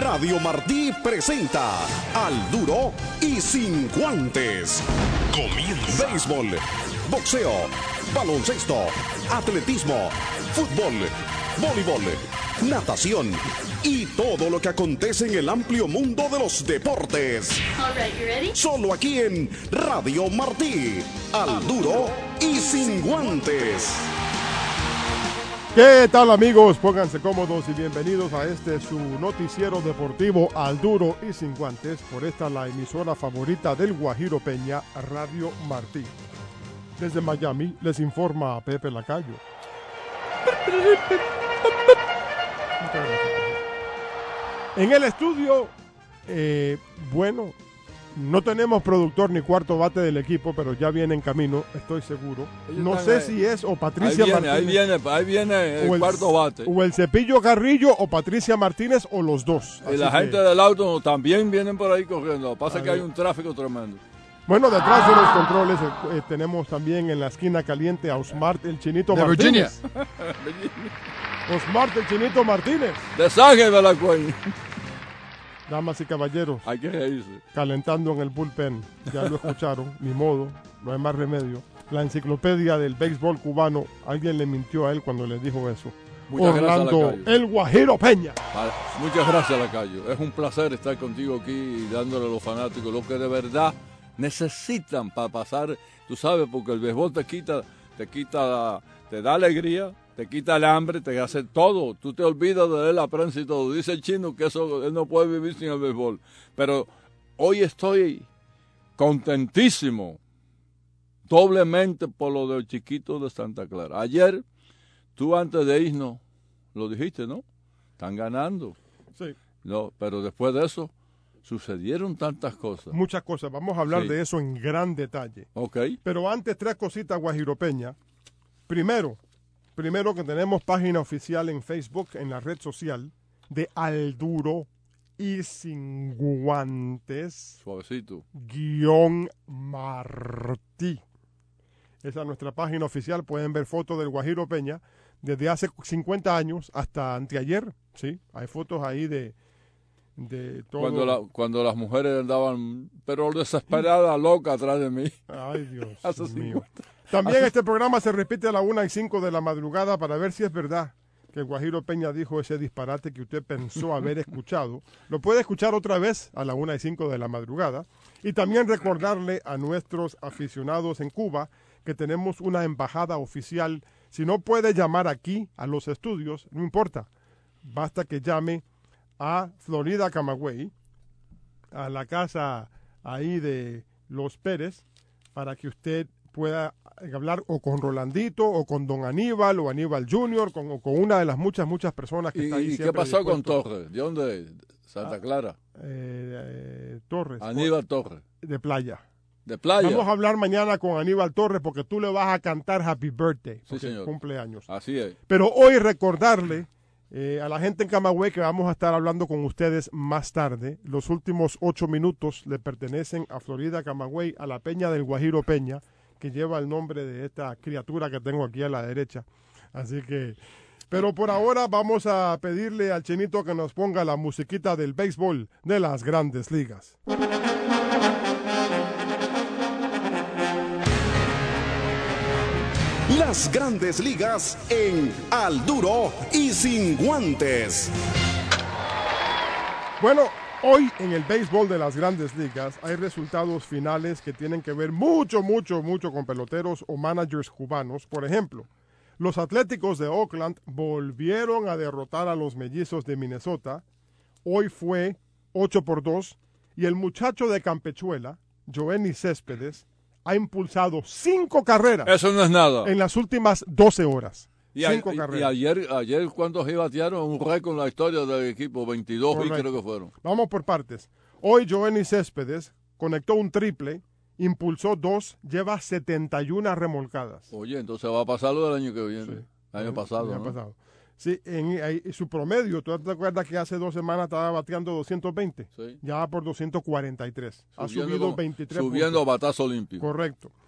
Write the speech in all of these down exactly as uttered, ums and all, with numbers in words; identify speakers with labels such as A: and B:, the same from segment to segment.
A: Radio Martí presenta Al Duro y Sin Guantes. Comienza. Béisbol, boxeo, baloncesto, atletismo, fútbol, voleibol, natación y todo lo que acontece en el amplio mundo de los deportes.
B: All right, you ready?
A: Solo aquí en Radio Martí. Al Duro y Sin Guantes.
C: ¿Qué tal, amigos? Pónganse cómodos y bienvenidos a este su noticiero deportivo Al Duro y Sin Guantes, por esta la emisora favorita del Guajiro Peña, Radio Martí. Desde Miami les informa Pepe Lacayo. En el estudio, eh, bueno, no tenemos productor ni cuarto bate del equipo, pero ya viene en camino, estoy seguro.
D: Ellos
C: No sé
D: ahí.
C: si es o Patricia
D: Ahí viene,
C: Martínez.
D: ahí viene, ahí viene el,
C: o el
D: cuarto bate.
C: O el Cepillo Carrillo o Patricia Martínez o los dos.
D: Y
C: Así
D: la
C: que,
D: gente del auto también vienen por ahí corriendo. Lo que pasa
C: A
D: es que
C: ver.
D: hay un tráfico tremendo.
C: Bueno, detrás de los controles eh, eh, tenemos también en la esquina caliente a Osmart el Chinito
E: De
C: Martínez. Osmart el Chinito Martínez.
D: De Sánchez de la Cuenya.
C: Damas y caballeros,
D: Hay que reírse.
C: calentando en el bullpen. Ya lo escucharon, ni modo, no hay más remedio. La enciclopedia del béisbol cubano, alguien le mintió a él cuando le dijo eso.
D: Muchas
C: Orlando,
D: gracias, Lacayo.
C: el Guajiro Peña.
D: Vale. Muchas gracias, Lacayo. Es un placer estar contigo aquí y dándole a los fanáticos lo que de verdad necesitan para pasar, tú sabes, porque el béisbol te quita, te quita, te da alegría, te quita el hambre, te hace todo. Tú te olvidas de leer la prensa y todo. Dice el chino que eso él no puede vivir sin el béisbol. Pero hoy estoy contentísimo, doblemente por lo del chiquito de Santa Clara. Ayer, tú antes de irnos, lo dijiste, ¿no? Están ganando.
C: Sí.
D: No, pero después de eso, sucedieron tantas cosas.
C: Muchas cosas, vamos a hablar
D: Sí.
C: de eso en gran detalle.
D: Ok.
C: Pero antes, tres cositas, Guajiro Peña. Primero, primero que tenemos página oficial en Facebook, en la red social, de Al Duro y Sin Guantes,
D: Suavecito.
C: guión Martí. Esa es nuestra página oficial. Pueden ver fotos del Guajiro Peña desde hace cincuenta años hasta anteayer. ¿Sí? Hay fotos ahí de, de todo.
D: Cuando, la, cuando las mujeres andaban, pero desesperadas, locas atrás de mí.
C: Ay, Dios
D: Hace
C: mío.
D: cincuenta.
C: También este programa se repite a la una y cinco de la madrugada para ver si es verdad que el Guajiro Peña dijo ese disparate que usted pensó haber escuchado. Lo puede escuchar otra vez a la una y cinco de la madrugada. Y también recordarle a nuestros aficionados en Cuba que tenemos una embajada oficial. Si no puede llamar aquí a los estudios, no importa. Basta que llame a Florida Camagüey, a la casa ahí de los Pérez, para que usted pueda hablar o con Rolandito o con Don Aníbal o Aníbal junior con, o con una de las muchas, muchas personas que
D: ¿Y,
C: está ahí
D: y qué
C: siempre
D: pasó con
C: dispuesto.
D: Torres? ¿De dónde? Santa Clara.
C: Eh, eh, Torres.
D: Aníbal Torres.
C: De Playa.
D: De Playa.
C: Vamos a hablar mañana con Aníbal Torres porque tú le vas a cantar Happy Birthday.
D: Sí,
C: porque
D: señor.
C: cumpleaños.
D: Así es.
C: Pero hoy recordarle eh, a la gente en Camagüey que vamos a estar hablando con ustedes más tarde. Los últimos ocho minutos le pertenecen a Florida Camagüey, a la Peña del Guajiro Peña, que lleva el nombre de esta criatura que tengo aquí a la derecha. Así que, pero por ahora vamos a pedirle al Chinito que nos ponga la musiquita del béisbol de las Grandes Ligas.
A: Las Grandes Ligas en Al Duro y Sin Guantes.
C: Bueno, hoy en el béisbol de las Grandes Ligas hay resultados finales que tienen que ver mucho, mucho, mucho con peloteros o managers cubanos. Por ejemplo, los Atléticos de Oakland volvieron a derrotar a los Mellizos de Minnesota. Hoy fue ocho por dos y el muchacho de Campechuela, Joenny Céspedes, ha impulsado cinco carreras
D: Eso no es nada.
C: en las últimas doce horas.
D: Y, a-
C: Cinco
D: y-
C: carreras.
D: y ayer, ayer ¿cuántos sí batearon? Un récord en la historia del equipo, veintidós y
C: Correcto.
D: creo que fueron.
C: Vamos por partes. Hoy Joenny Céspedes conectó un triple, impulsó dos, lleva setenta y una remolcadas.
D: Oye, entonces va a pasar lo del año que viene.
C: Sí.
D: El año pasado,
C: El año
D: ¿no?
C: pasado. Sí, en, ahí, su promedio, ¿tú te acuerdas que hace dos semanas estaba bateando doscientos veinte?
D: Sí.
C: Ya va por doscientos cuarenta y tres. Ha
D: Subiendo
C: subido
D: como-
C: veintitrés
D: Subiendo a
C: puntos.
D: batazo olímpico.
C: Correcto.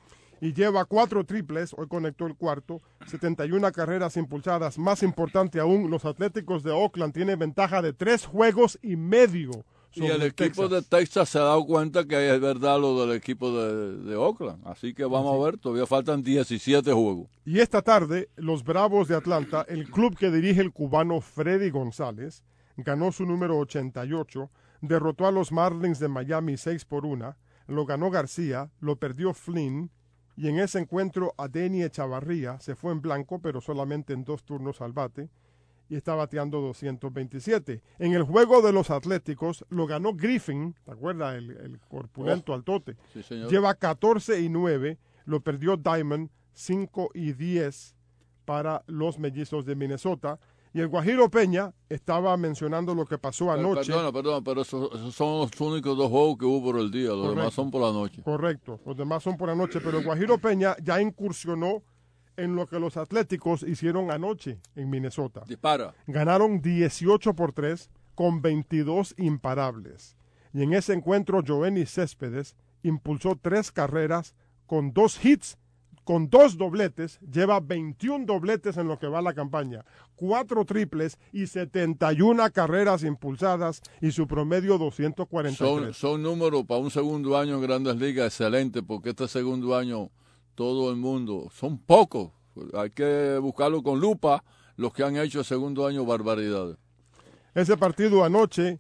C: y lleva cuatro triples, hoy conectó el cuarto, setenta y una carreras impulsadas. Más importante aún, los Atléticos de Oakland tienen ventaja de tres juegos y medio.
D: Y el equipo Texas. de Texas se ha dado cuenta que es verdad lo del equipo de, de Oakland. Así que vamos sí. a ver, todavía faltan diecisiete juegos.
C: Y esta tarde, los Bravos de Atlanta, el club que dirige el cubano Freddy González, ganó su número ochenta y ocho, derrotó a los Marlins de Miami seis por uno, lo ganó García, lo perdió Flynn, y en ese encuentro Adeiny Chavarría se fue en blanco, pero solamente en dos turnos al bate, y está bateando doscientos veintisiete. En el juego de los Atléticos lo ganó Griffin, ¿te acuerdas? El, el corpulento oh, altote.
D: Sí, señor.
C: Lleva catorce y nueve, lo perdió Diamond cinco y diez para los Mellizos de Minnesota. Y el Guajiro Peña estaba mencionando lo que pasó anoche.
D: Perdona, perdona, pero esos, esos son los únicos dos juegos que hubo por el día, los Correcto. demás son por la noche.
C: Correcto, los demás son por la noche, pero el Guajiro Peña ya incursionó en lo que los Atléticos hicieron anoche en Minnesota.
D: Dispara.
C: Ganaron dieciocho por tres con veintidós imparables. Y en ese encuentro, Joenny Céspedes impulsó tres carreras con dos hits, con dos dobletes, lleva veintiún dobletes en lo que va la campaña, cuatro triples y setenta y una carreras impulsadas y su promedio doscientos cuarenta y tres.
D: Son, son números para un segundo año en Grandes Ligas excelente, porque este segundo año todo el mundo, son pocos, hay que buscarlo con lupa, los que han hecho el segundo año barbaridades.
C: Ese partido anoche,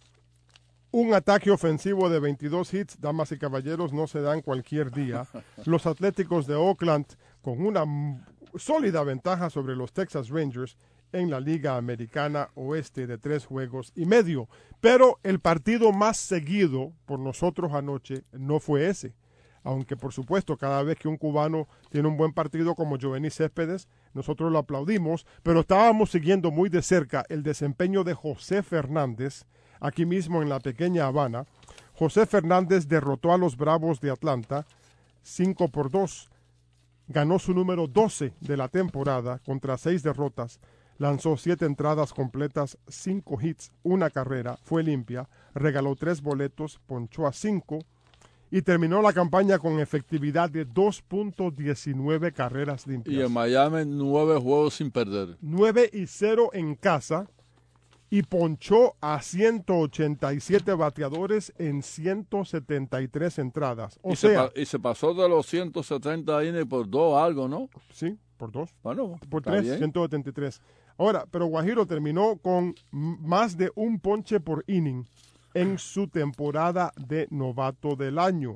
C: un ataque ofensivo de veintidós hits, damas y caballeros, no se dan cualquier día. Los Atléticos de Oakland con una sólida ventaja sobre los Texas Rangers en la Liga Americana Oeste de tres juegos y medio. Pero el partido más seguido por nosotros anoche no fue ese. Aunque, por supuesto, cada vez que un cubano tiene un buen partido como Joenny Céspedes, nosotros lo aplaudimos, pero estábamos siguiendo muy de cerca el desempeño de José Fernández, aquí mismo en la pequeña Habana. José Fernández derrotó a los Bravos de Atlanta cinco por dos. Ganó su número doce de la temporada contra seis derrotas. Lanzó siete entradas completas, cinco hits, una carrera, fue limpia, regaló tres boletos, ponchó a cinco y terminó la campaña con efectividad de dos punto diecinueve carreras limpias.
D: Y en Miami nueve juegos sin perder.
C: nueve y cero en casa. Y ponchó a ciento ochenta y siete bateadores en ciento setenta y tres entradas. O
D: y
C: sea,
D: se y se pasó de los ciento setenta innings por dos algo, ¿no?
C: Sí, por dos.
D: Bueno,
C: por tres, bien. ciento setenta y tres. Ahora, pero Guajiro terminó con más de un ponche por inning en su temporada de novato del año.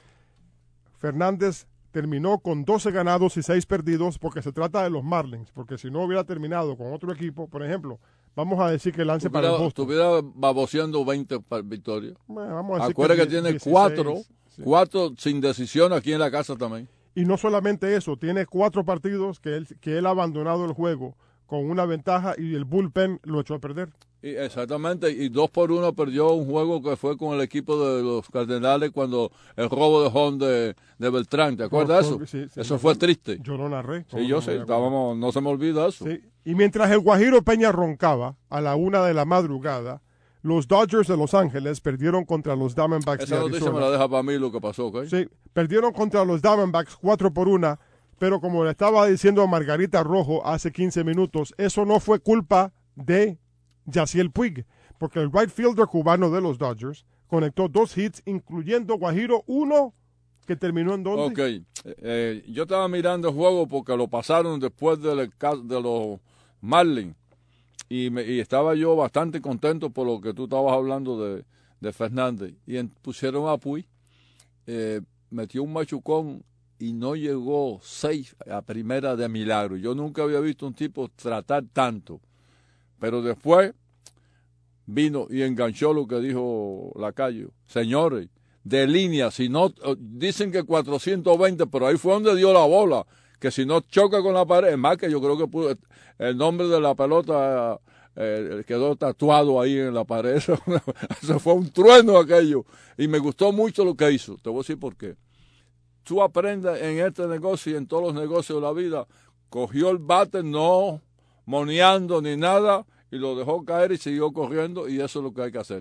C: Fernández terminó con doce ganados y seis perdidos porque se trata de los Marlins, porque si no hubiera terminado con otro equipo, por ejemplo, vamos a decir que lance
D: tuviera,
C: para el Boston.
D: Estuviera baboseando veinte victorias.
C: Bueno, vamos a decir
D: Acuérdate que,
C: que
D: tiene
C: dieciséis,
D: cuatro,
C: sí.
D: cuatro sin decisión aquí en la casa también.
C: Y no solamente eso, tiene cuatro partidos que él, que él ha abandonado el juego con una ventaja y el bullpen lo echó a perder.
D: Y exactamente, y dos por uno perdió un juego que fue con el equipo de los Cardenales cuando el robo de home de, de Beltrán, ¿te acuerdas de eso?
C: Sí, sí,
D: eso
C: yo,
D: fue triste.
C: Yo lo narré.
D: Sí, yo sé, estábamos, no se me olvida eso.
C: Sí. Y mientras el Guajiro Peña roncaba a la una de la madrugada, los Dodgers de Los Ángeles perdieron contra los Diamondbacks
D: Esa
C: de
D: noticia
C: Arizona.
D: me la deja para mí lo que pasó, ¿ok?
C: Sí, perdieron contra los Diamondbacks cuatro por uno, pero como le estaba diciendo a Margarita Rojo hace quince minutos, eso no fue culpa de Yasiel Puig, porque el right fielder cubano de los Dodgers conectó dos hits, incluyendo Guajiro, uno que terminó en donde.
D: Ok, eh, yo estaba mirando el juego porque lo pasaron después de, de los Marlins y, me, y estaba yo bastante contento por lo que tú estabas hablando de, de Fernández. Y en, pusieron a Puig, eh, metió un machucón y no llegó seis a primera de milagro. Yo nunca había visto un tipo tratar tanto, pero después vino y enganchó lo que dijo Lacayo. Señores, de línea, si no, dicen que cuatrocientos veinte, pero ahí fue donde dio la bola, que si no choca con la pared, es más que yo creo que pudo, el nombre de la pelota eh, quedó tatuado ahí en la pared. Eso, eso fue un trueno aquello, y me gustó mucho lo que hizo. Te voy a decir por qué. Tú aprendes en este negocio y en todos los negocios de la vida, cogió el bate no moneando ni nada, y lo dejó caer y siguió corriendo, y eso es lo que hay que hacer.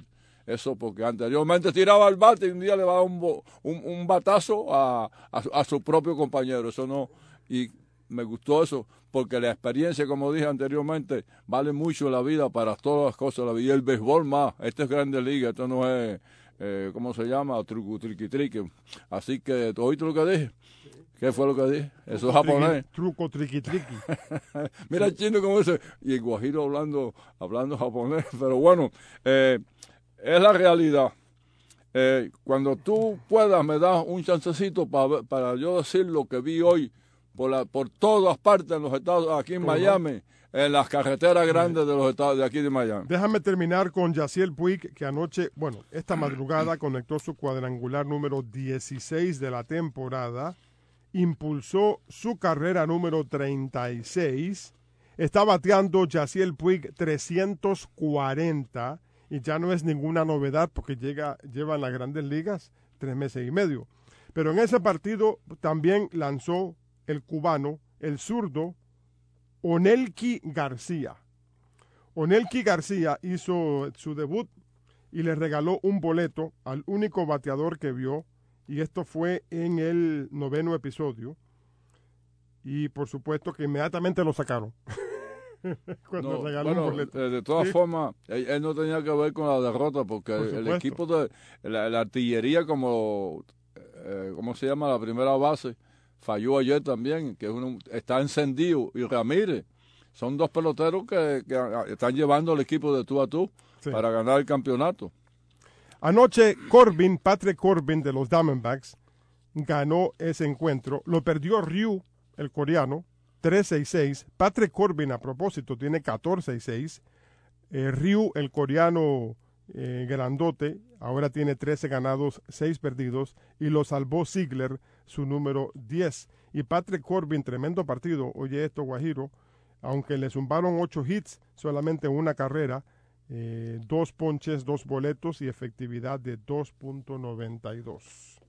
D: eso porque anteriormente tiraba el bate y un día le va a dar un, un, un batazo a, a, a su propio compañero. Eso no, y me gustó eso, porque la experiencia, como dije anteriormente, vale mucho en la vida para todas las cosas de la vida. Y el béisbol más, esto es Grande Liga, esto no es, eh, ¿cómo se llama? Truco, triqui, triqui. Así que, ¿oíste lo que dije? ¿Qué fue lo que dije? Eso es japonés.
C: Truco, triqui, triqui.
D: Mira el chino como dice, y el guajiro hablando, hablando japonés. Pero bueno, eh, es la realidad. Eh, cuando tú puedas, me das un chancecito para, para yo decir lo que vi hoy por, la, por todas partes en los estados, aquí en Miami, en las carreteras grandes de los estados de aquí de Miami.
C: Déjame terminar con Yasiel Puig, que anoche, bueno, esta madrugada conectó su cuadrangular número dieciséis de la temporada, impulsó su carrera número treinta y seis, está bateando Yasiel Puig trescientos cuarenta, y ya no es ninguna novedad porque llega, lleva en las Grandes Ligas tres meses y medio. Pero en ese partido también lanzó el cubano, el zurdo, Onelki García. Onelki García hizo su debut y le regaló un boleto al único bateador que vio, y esto fue en el noveno episodio. Y por supuesto que inmediatamente lo sacaron. Cuando
D: No,
C: regaló
D: bueno,
C: un boleto.
D: de, de todas
C: Sí.
D: formas, él, él no tenía que ver con la derrota, porque
C: Por
D: el, el
C: supuesto.
D: equipo de la, la artillería, como eh, ¿cómo se llama? La primera base, falló ayer también, que es uno, está encendido, y Ramírez. Son dos peloteros que, que están llevando al equipo de tú a tú
C: Sí.
D: para ganar el campeonato.
C: Anoche Corbin, Patrick Corbin de los Diamondbacks, ganó ese encuentro. Lo perdió Ryu, el coreano, trece y seis. Patrick Corbin, a propósito, tiene catorce y seis. Eh, Ryu, el coreano eh, grandote, ahora tiene trece ganados, seis perdidos. Y lo salvó Ziegler, su número diez. Y Patrick Corbin, tremendo partido. Oye esto, Guajiro. Aunque le zumbaron ocho hits, solamente una carrera. Eh, dos ponches, dos boletos y efectividad de dos punto noventa y dos.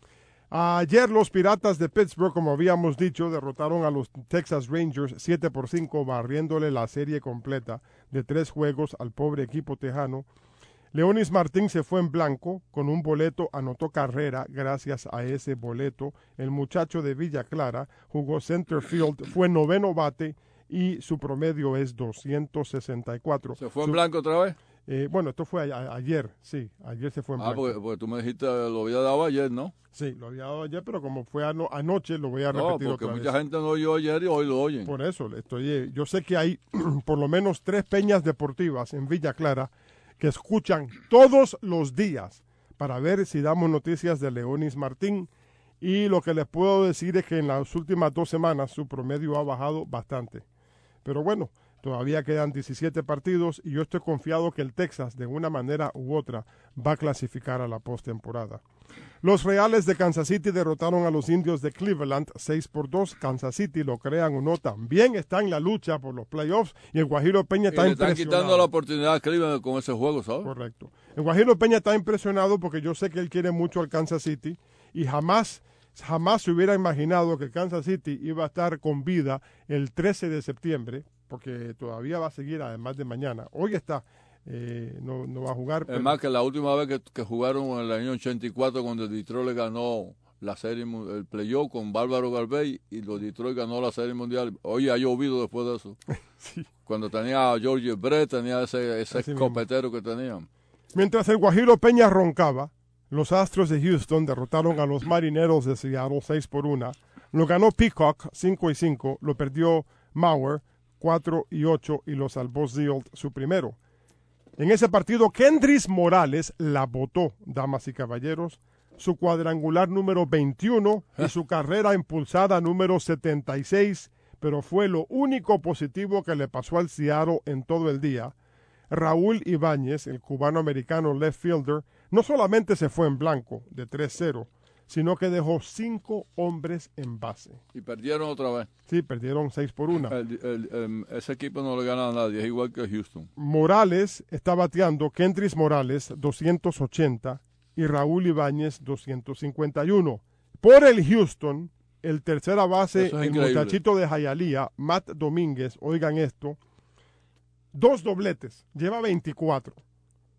C: Ayer los Piratas de Pittsburgh, como habíamos dicho, derrotaron a los Texas Rangers siete por cinco, barriéndole la serie completa de tres juegos al pobre equipo tejano. Leonis Martín se fue en blanco con un boleto, anotó carrera gracias a ese boleto. El muchacho de Villa Clara jugó center field, fue noveno bate y su promedio es doscientos sesenta y cuatro.
D: ¿Se fue en
C: Su,
D: blanco otra vez?
C: Eh, bueno, esto fue a, a, ayer, sí, ayer se fue en
D: Ah,
C: blanco.
D: porque, porque tú me dijiste, lo había dado ayer, ¿no?
C: Sí, lo había dado ayer, pero como fue ano, anoche, lo voy a
D: No,
C: repetir
D: porque
C: otra
D: mucha
C: vez.
D: gente no oyó ayer y hoy lo oyen.
C: Por eso, estoy, eh, yo sé que hay por lo menos tres peñas deportivas en Villa Clara que escuchan todos los días para ver si damos noticias de Leonis Martín. Y lo que les puedo decir es que en las últimas dos semanas su promedio ha bajado bastante. Pero bueno, todavía quedan diecisiete partidos y yo estoy confiado que el Texas, de una manera u otra, va a clasificar a la postemporada. Los Reales de Kansas City derrotaron a los Indios de Cleveland seis por dos. Kansas City, lo crean o no, también está en la lucha por los playoffs y el Guajiro Peña
D: Y
C: está
D: le están
C: impresionado.
D: quitando la oportunidad a Cleveland con ese juego, ¿sabes?
C: Correcto. El Guajiro Peña está impresionado porque yo sé que él quiere mucho al Kansas City y jamás, jamás se hubiera imaginado que Kansas City iba a estar con vida el trece de septiembre, porque todavía va a seguir además de mañana. Hoy está, eh, no, no va a jugar.
D: Es
C: pero...
D: más, que la última vez que, que jugaron en el año ochenta y cuatro, cuando Detroit le ganó la serie, el playoff con Bárbaro Garbey, y los Detroit ganó la serie mundial. Oye, ha llovido después de eso.
C: Sí.
D: Cuando tenía a George Brett, tenía ese, ese escopetero que tenían.
C: Mientras el Guajiro Peña roncaba, los Astros de Houston derrotaron a los Marineros de Seattle seis por uno. Lo ganó Peacock cinco y cinco, lo perdió Mauer cuatro y ocho y lo salvó Zield, su primero. En ese partido, Kendrys Morales la botó, damas y caballeros, su cuadrangular número veintiuno y su carrera impulsada número setenta y seis, pero fue lo único positivo que le pasó al Seattle en todo el día. Raúl Ibáñez, el cubano-americano left fielder, no solamente se fue en blanco de tres cero, sino que dejó cinco hombres en base.
D: Y perdieron otra vez.
C: Sí, perdieron seis por uno.
D: El, el, el, ese equipo no le gana a nadie, es igual que Houston.
C: Morales está bateando, Kendrys Morales, doscientos ochenta, y Raúl Ibáñez, doscientos cincuenta y uno. Por el Houston, el tercera base,
D: Eso es
C: el
D: increíble.
C: muchachito de Hialeah, Matt Domínguez, oigan esto, dos dobletes, lleva veinticuatro.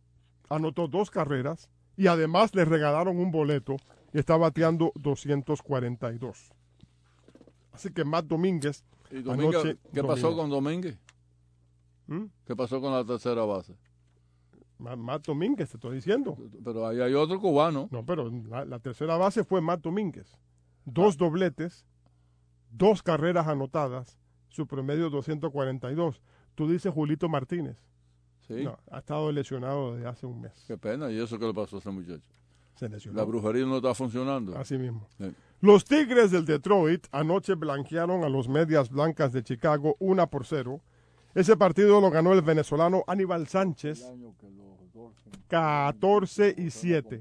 C: anotó dos carreras y además le regalaron un boleto y está bateando doscientos cuarenta y dos. Así que Matt Domínguez.
D: ¿Y Domínguez,
C: anoche
D: qué
C: dominó.
D: pasó con Domínguez?
C: ¿Mm?
D: ¿Qué pasó con la tercera base?
C: Matt, Matt Domínguez, te estoy diciendo.
D: Pero ahí hay otro cubano.
C: No, pero la, la tercera base fue Matt Domínguez. Dos ah. dobletes, dos carreras anotadas, su promedio doscientos cuarenta y dos. Tú dices Julito Martínez.
D: Sí.
C: No, ha estado lesionado desde hace un mes.
D: Qué pena. ¿Y eso qué le pasó a ese muchacho?
C: Se lesionó.
D: La brujería no está funcionando.
C: Así mismo.
D: Sí.
C: Los Tigres del Detroit anoche blanquearon a los Medias Blancas de Chicago una por cero. Ese partido lo ganó el venezolano Aníbal Sánchez catorce y siete.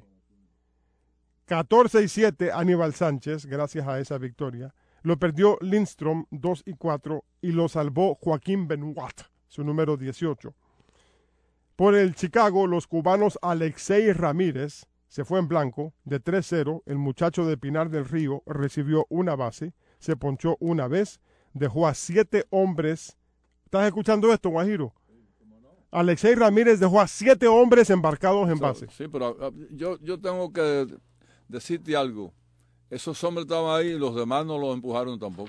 C: catorce y siete Aníbal Sánchez, gracias a esa victoria. Lo perdió Lindstrom dos y cuatro y lo salvó Joaquín Benoit, su número dieciocho. Por el Chicago, los cubanos Alexei Ramírez se fue en blanco de tres cero. El muchacho de Pinar del Río recibió una base, se ponchó una vez, dejó a siete hombres. ¿Estás escuchando esto, Guajiro? Alexei Ramírez dejó a siete hombres embarcados en base.
D: Sí, pero uh, yo, yo tengo que decirte algo. Esos hombres estaban ahí y los demás no los empujaron tampoco.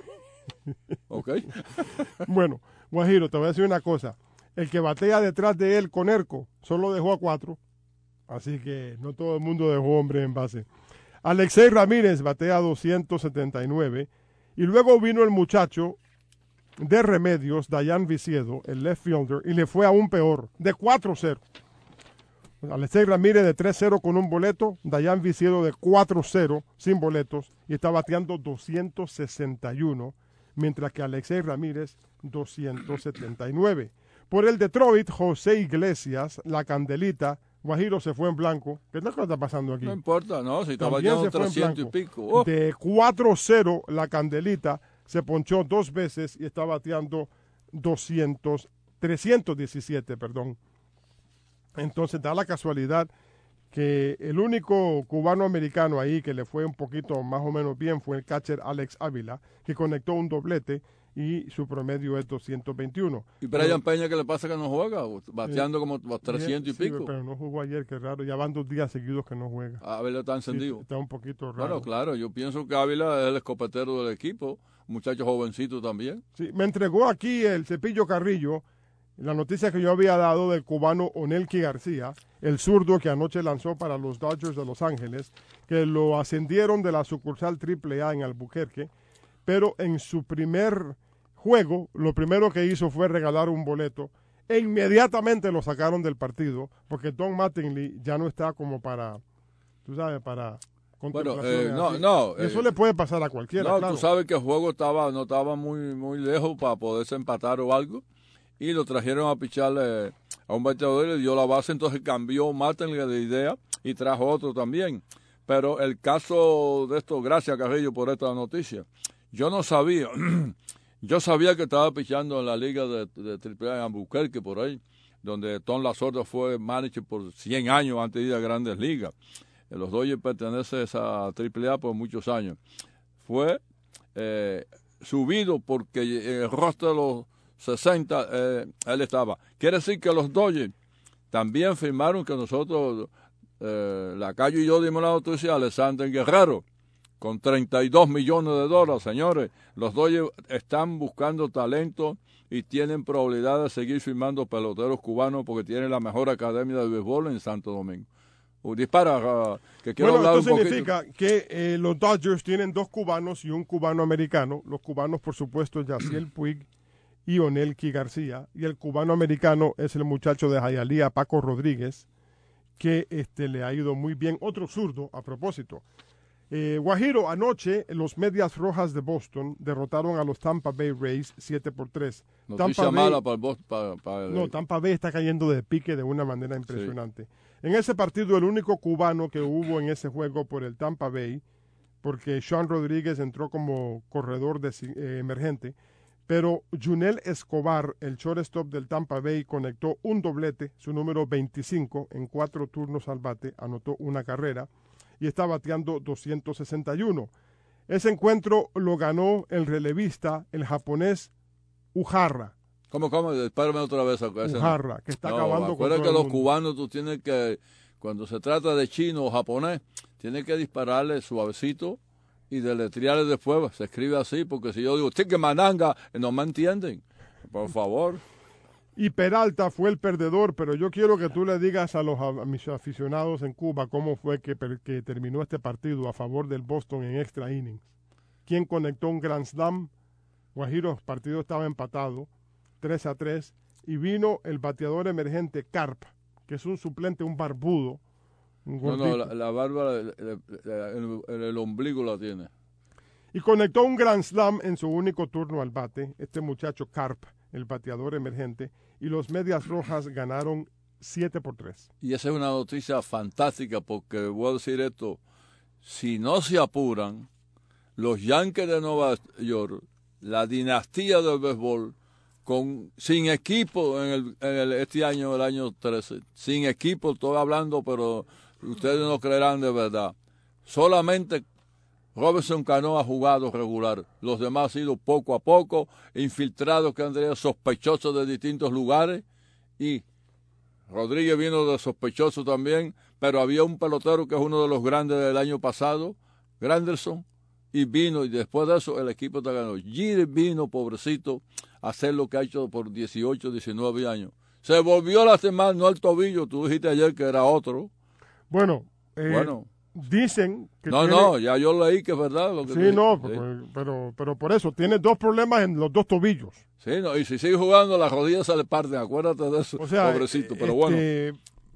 D: ¿Ok?
C: Bueno, Guajiro, te voy a decir una cosa. El que batea detrás de él con Erco solo dejó a cuatro. Así que no todo el mundo dejó hombre en base. Alexei Ramírez batea doscientos setenta y nueve. Y luego vino el muchacho de Remedios, Dayan Viciedo, el left fielder, y le fue aún peor, de cuatro cero. Alexei Ramírez de tres cero con un boleto, Dayan Viciedo de cuatro cero sin boletos, y está bateando doscientos sesenta y uno, mientras que Alexei Ramírez doscientos setenta y nueve. Por el Detroit, José Iglesias, la Candelita, Guajiro se fue en blanco. ¿Qué es lo que está pasando aquí?
D: No importa, no, si estaba
C: También
D: bateando
C: se fue en
D: trescientos y
C: blanco.
D: pico. Oh.
C: De cuatro cero, la Candelita se ponchó dos veces y está bateando doscientos, trescientos diecisiete, perdón. Entonces da la casualidad que el único cubano-americano ahí que le fue un poquito más o menos bien fue el catcher Alex Ávila, que conectó un doblete y su promedio es doscientos veintiuno.
D: ¿Y Brian Peña qué le pasa que no juega? Bateando eh, como trescientos
C: sí,
D: y pico.
C: Pero no jugó ayer, qué raro. Ya van dos días seguidos que no juega.
D: Ávila está encendido.
C: Sí, está un poquito raro.
D: Claro, claro. Yo pienso que Ávila es el escopetero del equipo. Un muchacho jovencito también.
C: Sí, me entregó aquí el Cepillo Carrillo la noticia que yo había dado del cubano Onelki García, el zurdo que anoche lanzó para los Dodgers de Los Ángeles, que lo ascendieron de la sucursal triple A en Albuquerque, pero en su primer juego, lo primero que hizo fue regalar un boleto e inmediatamente lo sacaron del partido, porque Don Mattingly ya no está como para, tú sabes, para...
D: Bueno, eh, no, no.
C: Eso
D: eh,
C: le puede pasar a cualquiera.
D: No,
C: claro.
D: Tú sabes que el juego estaba, no estaba muy, muy lejos para poderse empatar o algo. Y lo trajeron a picharle a un bateador y le dio la base. Entonces cambió Mattingly de idea y trajo otro también. Pero el caso de esto, gracias Carrillo por esta noticia. Yo no sabía. Yo sabía que estaba pichando en la liga de, de triple A en Albuquerque, por ahí, donde Tom Lasorda fue manager por cien años antes de ir a Grandes Ligas. Los Dodgers pertenecen a esa triple A por muchos años. Fue eh, subido porque el roster de los sesenta, eh, él estaba. Quiere decir que los Dodgers también firmaron que nosotros, eh, Lacayo y yo dimos la noticia a Alexander Guerrero, con treinta y dos millones de dólares, señores. Los Dodgers están buscando talento y tienen probabilidad de seguir firmando peloteros cubanos porque tienen la mejor academia de béisbol en Santo Domingo. Uh, dispara, uh, que quiero
C: bueno,
D: hablar
C: esto
D: un
C: significa que eh, los Dodgers tienen dos cubanos y un cubano americano. Los cubanos, por supuesto, Yaciel Puig y Onelki García. Y el cubano americano es el muchacho de Hialeah, Paco Rodríguez, que este, le ha ido muy bien. Otro zurdo, a propósito. Eh, Guajiro, anoche los Medias Rojas de Boston derrotaron a los Tampa Bay Rays siete por tres.
D: Noticia
C: Tampa
D: mala
C: Bay,
D: para el Boston. Para, para el...
C: No, Tampa Bay está cayendo de pique de una manera impresionante. Sí. En ese partido, el único cubano que hubo en ese juego por el Tampa Bay, porque Sean Rodríguez entró como corredor de, eh, emergente, pero Junel Escobar, el shortstop del Tampa Bay, conectó un doblete, su número veinticinco, en cuatro turnos al bate, anotó una carrera y está bateando doscientos sesenta y uno. Ese encuentro lo ganó el relevista, el japonés Ujarra,
D: ¿Cómo, cómo? Espérame otra vez.
C: Ujarra, que está
D: no,
C: acabando con todo
D: que
C: el
D: los
C: mundo.
D: cubanos tú tienes que, cuando se trata de chino o japonés, tienes que dispararle suavecito y deletrearle después. Se escribe así, porque si yo digo, tique mananga, no me entienden. Por favor.
C: Y Peralta fue el perdedor, pero yo quiero que tú le digas a, los, a mis aficionados en Cuba cómo fue que, que terminó este partido a favor del Boston en extra innings. ¿Quién conectó un Grand Slam? Guajiro, el partido estaba empatado, tres a tres, y vino el bateador emergente Carp, que es un suplente, un barbudo. Un
D: no, no, la, la barba, el, el, el, el ombligo la tiene.
C: Y conectó un Grand Slam en su único turno al bate, este muchacho Carp, el bateador emergente, y los Medias Rojas ganaron siete por tres.
D: Y esa es una noticia fantástica, porque voy a decir esto, si no se apuran, los Yankees de Nueva York, la dinastía del béisbol, con, sin equipo en, el, en el, este año, el año trece, sin equipo, estoy hablando, pero ustedes no creerán de verdad, solamente Robinson Cano ha jugado regular. Los demás han sido poco a poco, infiltrados que han tenido sospechosos de distintos lugares. Y Rodríguez vino de sospechoso también, pero había un pelotero que es uno de los grandes del año pasado, Granderson, y vino, y después de eso el equipo te ganó. Giri vino, pobrecito, a hacer lo que ha hecho por dieciocho, diecinueve años. Se volvió a lastimar, no el tobillo, tú dijiste ayer que era otro.
C: Bueno, eh,
D: bueno.
C: Dicen que
D: no,
C: tiene...
D: no, ya yo leí que es verdad. Lo que
C: sí,
D: tú
C: no,
D: sí.
C: Pero, pero, pero por eso, tiene dos problemas en los dos tobillos.
D: Sí, no, y si sigue jugando, las rodillas se le parten, acuérdate de eso,
C: o sea,
D: pobrecito. Pero
C: este,
D: bueno,
C: eh,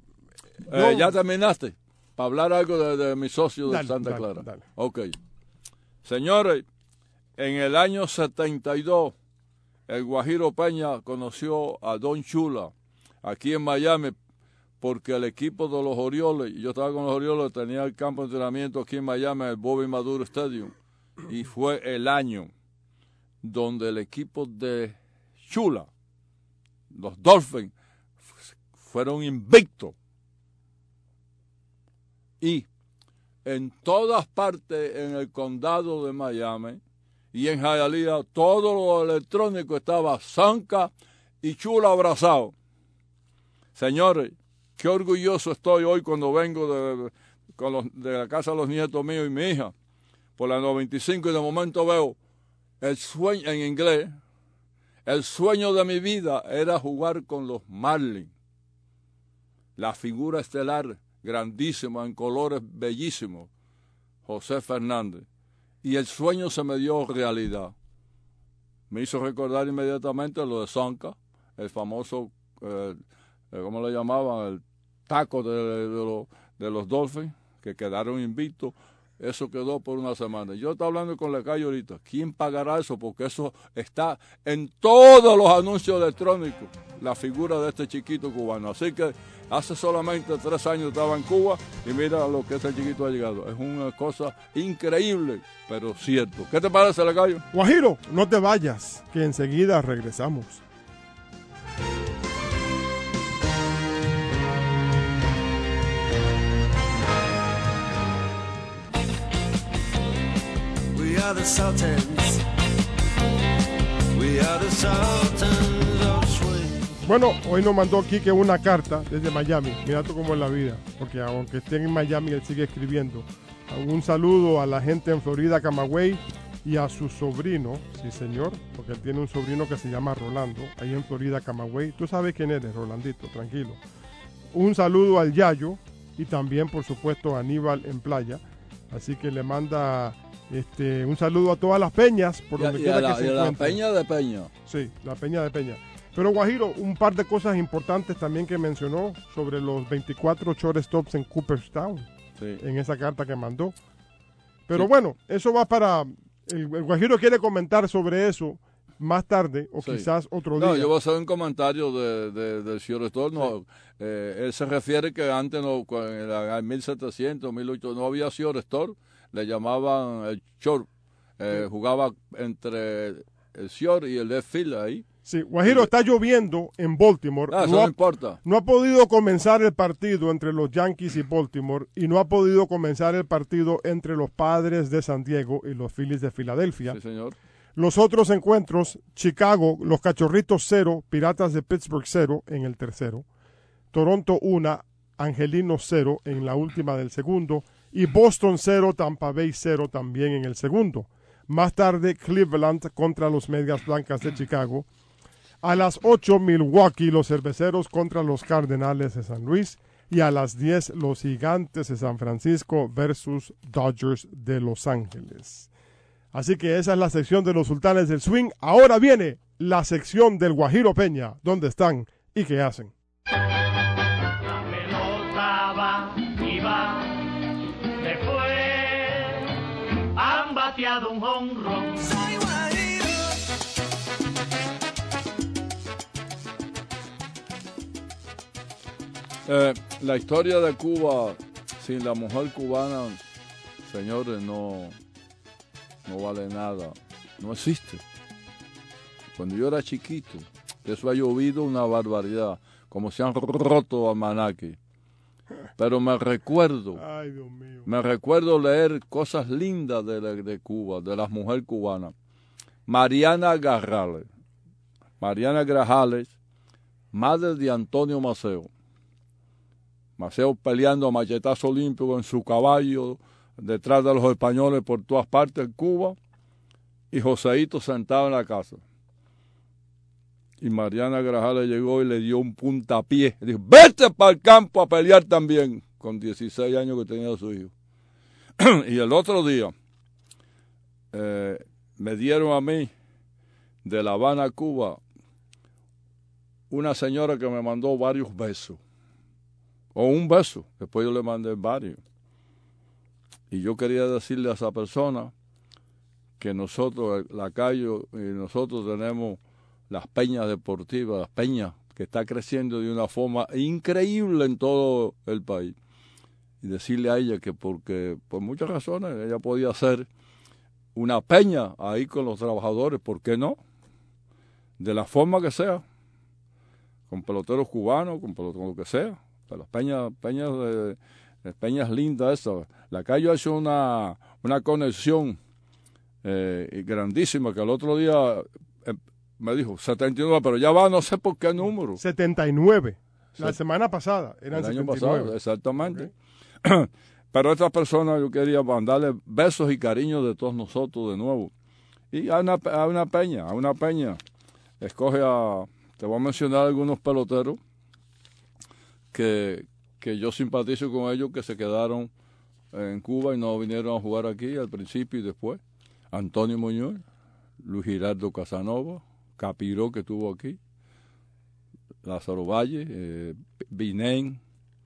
D: ya terminaste, para hablar algo de, de mi socio de
C: dale,
D: Santa
C: dale,
D: Clara.
C: Dale.
D: Ok. Señores, en el año setenta y dos, el Guajiro Peña conoció a Don Chula, aquí en Miami, porque el equipo de los Orioles, yo estaba con los Orioles, tenía el campo de entrenamiento aquí en Miami, el Bobby Maduro Stadium, y fue el año donde el equipo de Chula, los Dolphins, fueron invictos. Y en todas partes en el condado de Miami y en Hialeah, todo lo electrónico estaba Zanca y Chula abrazados. Señores, qué orgulloso estoy hoy cuando vengo de, con los, de la casa de los nietos míos y mi hija por la noventa y cinco y de momento veo el sueño en inglés. El sueño de mi vida era jugar con los Marlins. La figura estelar grandísima, en colores bellísimos, José Fernández. Y el sueño se me dio realidad. Me hizo recordar inmediatamente lo de Zonca, el famoso, eh, ¿cómo le llamaban? El taco de, de, de, los, de los Dolphins, que quedaron invictos. Eso quedó por una semana. Yo estaba hablando con la calle ahorita. ¿Quién pagará eso? Porque eso está en todos los anuncios electrónicos, la figura de este chiquito cubano. Así que hace solamente tres años estaba en Cuba y mira lo que ese chiquito ha llegado. Es una cosa increíble, pero cierto. ¿Qué te parece, la calle?
C: Guajiro, no te vayas, que enseguida regresamos.
B: We are the Sultans. We are the Sultans of Swing.
C: Bueno, hoy nos mandó Quique una carta desde Miami. Mira tú cómo es la vida, porque aunque estén en Miami, él sigue escribiendo. Un saludo a la gente en Florida, Camagüey, y a su sobrino, sí señor, porque él tiene un sobrino que se llama Rolando, ahí en Florida, Camagüey. Tú sabes quién eres, Rolandito, tranquilo. Un saludo al Yayo y también, por supuesto, a Aníbal en Playa. Así que le manda este, un saludo a todas las peñas, por
D: Y a,
C: donde
D: y
C: quiera
D: a la,
C: que se
D: y a la
C: encuentren.
D: Peña de Peña.
C: Sí, la Peña de Peña. Pero Guajiro, un par de cosas importantes también que mencionó sobre los veinticuatro shortstops en Cooperstown,
D: Sí.
C: en esa carta que mandó. Pero
D: Sí.
C: bueno, eso va para... El, el Guajiro quiere comentar sobre eso más tarde o
D: Sí.
C: quizás otro día.
D: No, yo voy a hacer un comentario de, de, del shortstop. No, sí. eh, él se refiere que antes, no, en mil setecientos, mil ochocientos, no había shortstop, le llamaban el short. Eh, sí. Jugaba entre el short y el left field ahí.
C: Sí, Guajiro, está lloviendo en Baltimore.
D: Ah, eso
C: no,
D: no
C: ha,
D: importa.
C: No ha podido comenzar el partido entre los Yankees y Baltimore y no ha podido comenzar el partido entre los Padres de San Diego y los Phillies de Filadelfia.
D: Sí, señor.
C: Los otros encuentros, Chicago, los Cachorritos cero, Piratas de Pittsburgh cero en el tercero. Toronto uno, Angelinos cero en la última del segundo. Y Boston cero, Tampa Bay cero también en el segundo. Más tarde, Cleveland contra los Medias Blancas de Chicago. A las ocho, Milwaukee, los Cerveceros contra los Cardenales de San Luis. Y a las diez, los Gigantes de San Francisco versus Dodgers de Los Ángeles. Así que esa es la sección de los Sultanes del Swing. Ahora viene la sección del Guajiro Peña. ¿Dónde están y qué hacen?
E: La pelota va y va. Después han bateado un jonrón. Soy guajiro.
D: Eh, la historia de Cuba sin la mujer cubana, señores, no, no vale nada. No existe. Cuando yo era chiquito, eso ha llovido una barbaridad, como se han roto almanaques. Pero me recuerdo,
C: Ay, Dios mío.
D: me recuerdo leer cosas lindas de, la- de Cuba, de las mujeres cubanas. Mariana Grajales, Mariana Grajales, madre de Antonio Maceo. Maceo peleando a machetazo limpio en su caballo, detrás de los españoles por todas partes en Cuba, y Joseito sentado en la casa. Y Mariana Grajales llegó y le dio un puntapié. Le dijo, vete para el campo a pelear también, con dieciséis años que tenía su hijo. Y el otro día eh, me dieron a mí, de La Habana, Cuba, una señora que me mandó varios besos. O un beso, después yo le mandé varios. Y yo quería decirle a esa persona que nosotros, la Cayo, y nosotros tenemos las peñas deportivas, las peñas que está creciendo de una forma increíble en todo el país. Y decirle a ella que porque, por muchas razones, ella podía hacer una peña ahí con los trabajadores, ¿por qué no? De la forma que sea, con peloteros cubanos, con, pelot- con lo que sea. Pero las peñas, peñas, de, de peñas lindas esas. La Cayo ha hecho una, una conexión eh, grandísima, que el otro día eh, me dijo setenta y nueve, pero ya va, no sé por qué número.
C: setenta y nueve. La
D: Set-
C: semana pasada eran
D: El año
C: setenta y nueve.
D: pasado, exactamente. Okay. Pero a estas personas yo quería mandarle besos y cariños de todos nosotros de nuevo. Y a una, a una peña, a una peña. Escoge a, te voy a mencionar algunos peloteros que, que yo simpatizo con ellos, que se quedaron en Cuba y no vinieron a jugar aquí al principio y después. Antonio Muñoz, Luis Giraldo Casanova, Capiró, que estuvo aquí, Lázaro Valle, eh, Binén,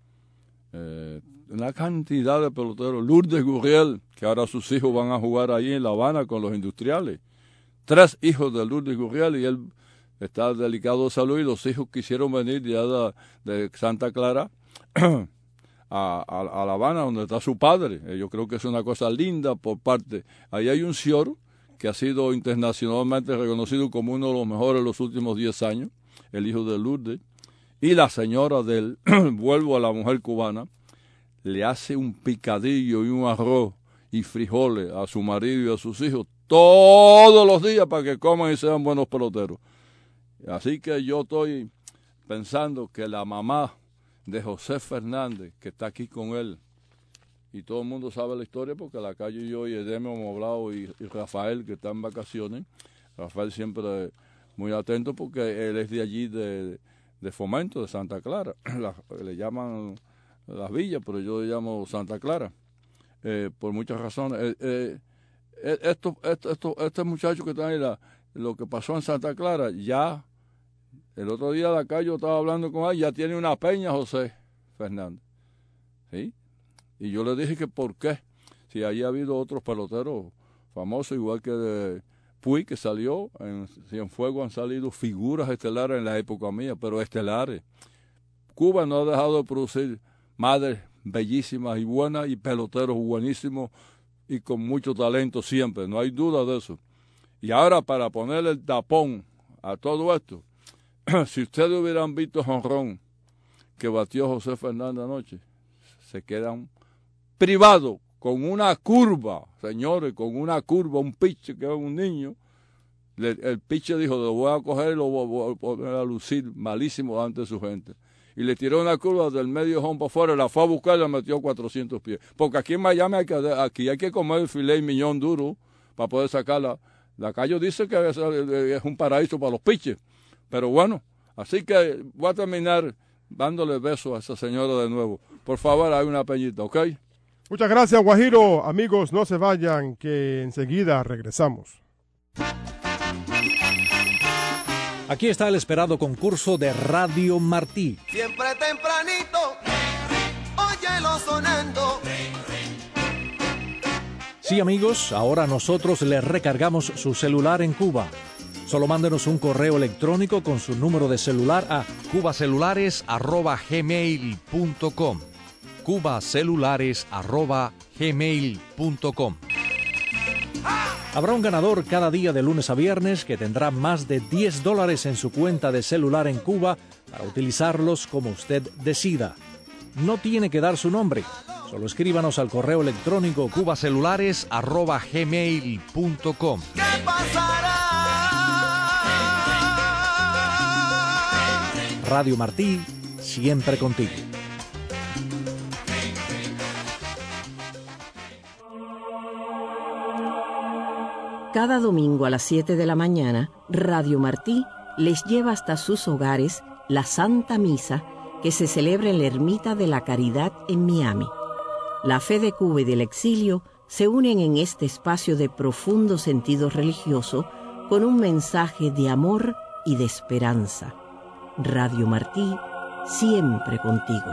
D: eh, una cantidad de peloteros. Lourdes Gurriel, que ahora sus hijos van a jugar ahí en La Habana con los industriales. Tres hijos de Lourdes Gurriel, y él está delicado de salud, y los hijos quisieron venir ya de, de Santa Clara a, a, a La Habana, donde está su padre. Eh, yo creo que es una cosa linda por parte. Ahí hay un señor que ha sido internacionalmente reconocido como uno de los mejores en los últimos diez años, el hijo de Lourdes, y la señora de él, vuelvo a la mujer cubana, le hace un picadillo y un arroz y frijoles a su marido y a sus hijos todos los días para que coman y sean buenos peloteros. Así que yo estoy pensando que la mamá de José Fernández, que está aquí con él, y todo el mundo sabe la historia porque la Calle y yo y Edeme hemos hablado, y, y Rafael, que está en vacaciones, Rafael siempre muy atento porque él es de allí, de, de Fomento, de Santa Clara, la, le llaman Las Villas, pero yo le llamo Santa Clara, eh, por muchas razones. Eh, eh, esto, esto, esto, este muchacho que está ahí, la, lo que pasó en Santa Clara, ya, el otro día la Calle yo estaba hablando con él, ya tiene una peña José Fernández, ¿sí? Y yo le dije que por qué, si allí ha habido otros peloteros famosos, igual que de Puy, que salió, en Cienfuegos han salido figuras estelares en la época mía, pero estelares. Cuba no ha dejado de producir madres bellísimas y buenas y peloteros buenísimos y con mucho talento siempre, no hay duda de eso. Y ahora, para ponerle el tapón a todo esto, si ustedes hubieran visto jonrón que batió José Fernández anoche, se quedan privados con una curva, señores, con una curva, un pitch que es un niño, Le, el pitcher dijo, lo voy a coger y lo voy a poner a lucir malísimo ante su gente. Y le tiró una curva del medio home para afuera, la fue a buscar y la metió cuatrocientos pies. Porque aquí en Miami hay que, aquí hay que comer el filet miñón duro para poder sacarla. La Cayo dice que es, es un paraíso para los pitchers. Pero bueno, así que voy a terminar dándole besos a esa señora de nuevo. Por favor, hay una peñita, ¿ok?
C: Muchas gracias, Guajiro. Amigos, no se vayan, que enseguida regresamos.
F: Aquí está el esperado concurso de Radio Martí.
B: Siempre tempranito, óyelo sonando.
F: Sí, amigos, ahora nosotros les recargamos su celular en Cuba. Solo mándenos un correo electrónico con su número de celular a cubacelulares arroba gmail punto com. cubacelulares arroba gmail punto com. Habrá un ganador cada día de lunes a viernes que tendrá más de diez dólares en su cuenta de celular en Cuba para utilizarlos como usted decida. No tiene que dar su nombre, solo escríbanos al correo electrónico cubacelulares arroba gmail punto com.
B: ¿Qué pasará?
F: Radio Martí, siempre contigo.
G: Cada domingo a las siete de la mañana, Radio Martí les lleva hasta sus hogares la Santa Misa que se celebra en la Ermita de la Caridad en Miami. La fe de Cuba y del exilio se unen en este espacio de profundo sentido religioso con un mensaje de amor y de esperanza. Radio Martí, siempre contigo.